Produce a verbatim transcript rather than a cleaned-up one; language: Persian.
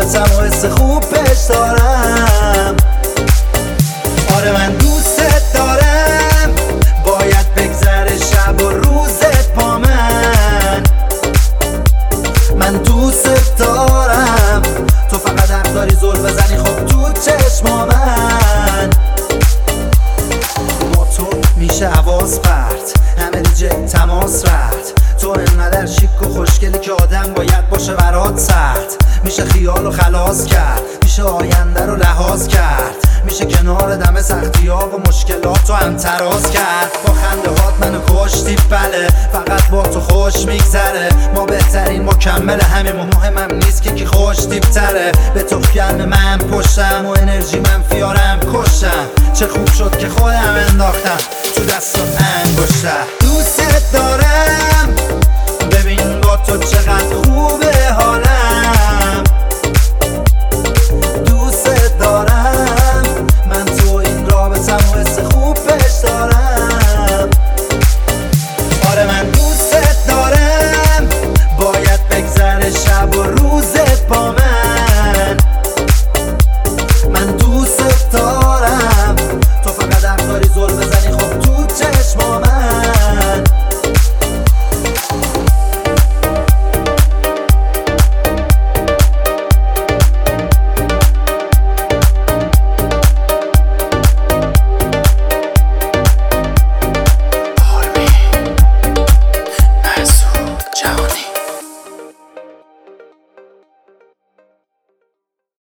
صورتم و حس خوب پیش دارم. آره من دوست دارم، باید بگذره شب و روزت با من. من دوست دارم، تو فقط حق داری زل بزنی خب تو چشما من. با تو میشه حواس پرت، همه دیجه تماس رفت. تو انقدر شیک و خوشگلی که آدم باید باشه برات سخت. میشه خیال و خلاص کرد، میشه آینده رو لحاظ کرد، میشه کنار دم سختی ها و مشکلات رو هم تراز کرد. با خنده هات منو کشتی بله، فقط با تو خوش میگذره. ما بهترین مکمل همیم و مهمم نیست که کی خوش تیپتره. به تو گرم من پشتم و انرژی منفیارم کشتم. چه خوب شد که خودم انداختم تو دست و انگشتم. دوست دارم، ببین با تو چقدر خوبه.